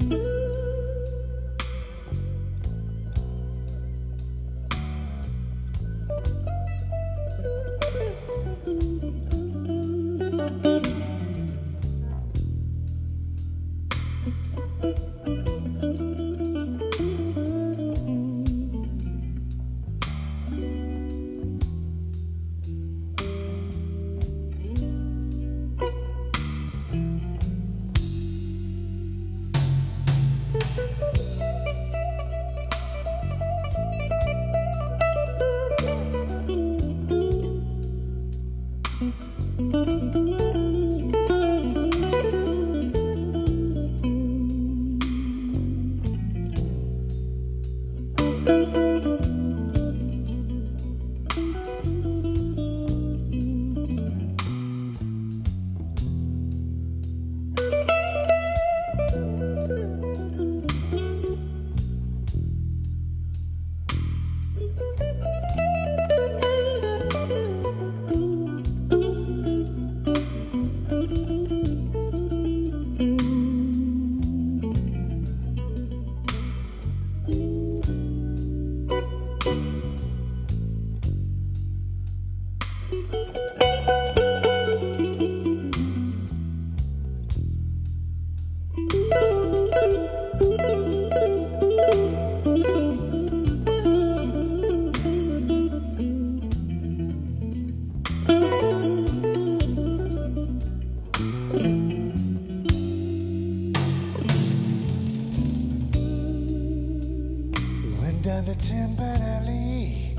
Down the Tin Pan Alley,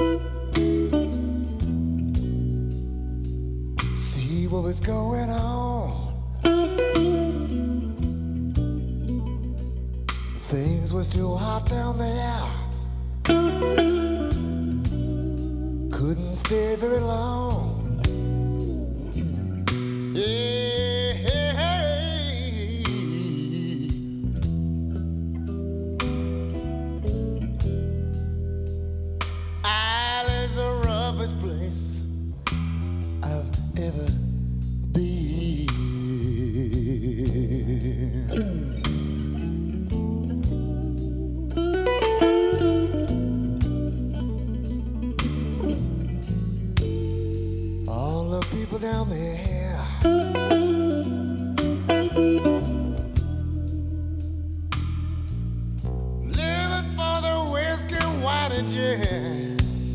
see what was going on. Things was too hot down there, couldn't stay very long. Place I've ever been. All the people down there, living for the whiskey, wine, and gin.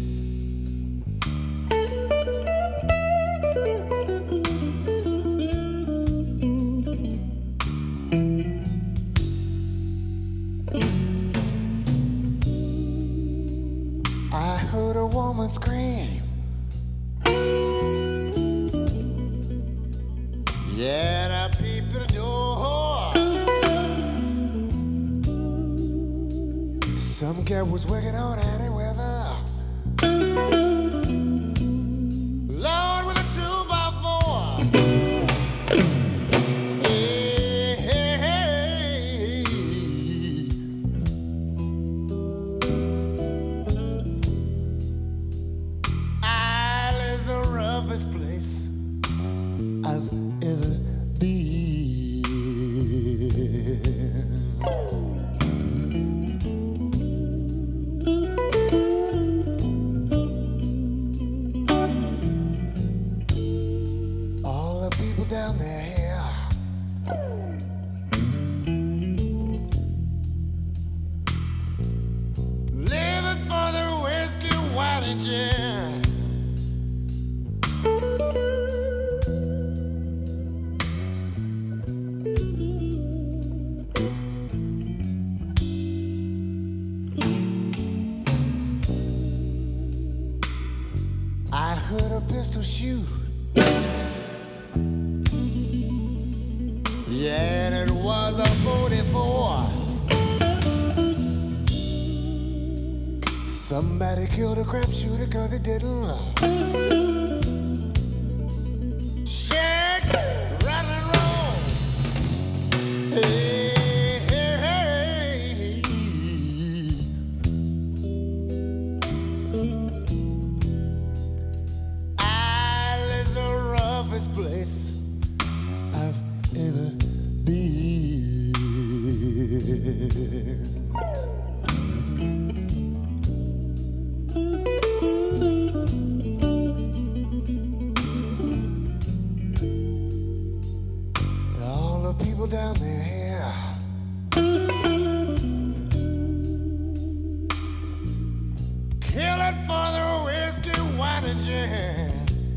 I heard a woman scream, yeah, and I peeped through the door. Some girl was working on any weather, Lord, with a 2x4. Hey, hey, hey. Roughest place I've ever been. All the people down there, living for the whiskey, wine, and gin. I heard a pistol shoot, yeah, and it was a 44. Somebody killed a crap shooter 'cause he didn't shake, rattle and roll. Hey, hey, hey. Isle is the roughest place I've ever been. All the people down there, kill it for their whiskey, wine, and gin.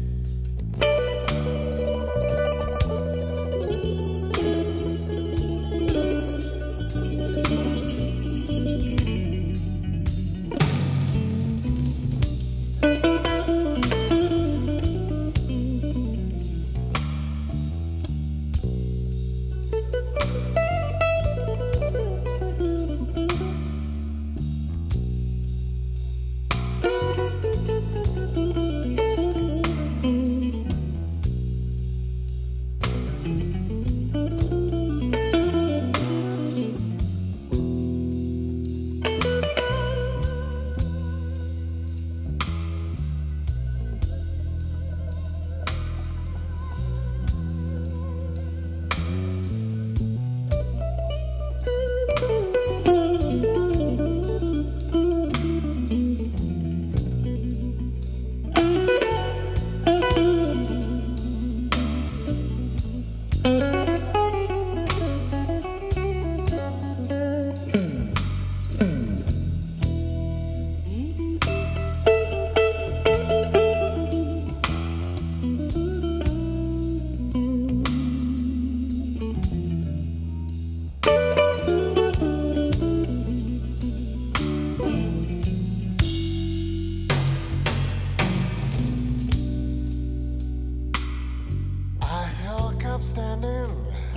Standing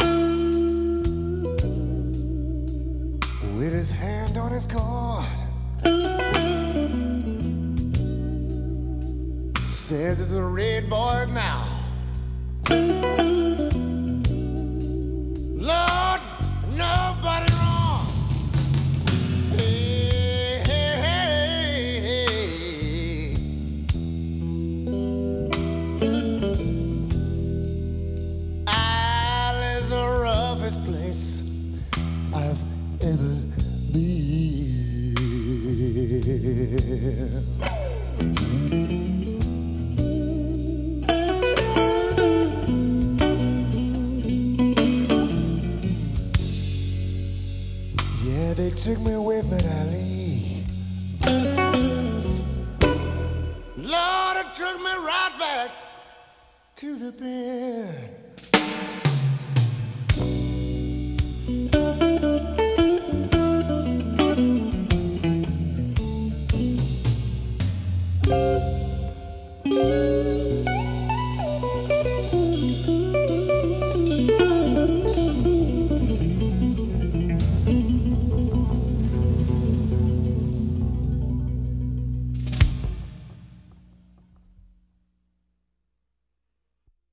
with his hand on his cord, said there's a red boy now. Lord, nobody wrong. Hey, hey, hey, hey. Isle is the roughest place I've ever been. Yeah, they took me away from Ali. Lord, it took me right back to the bed.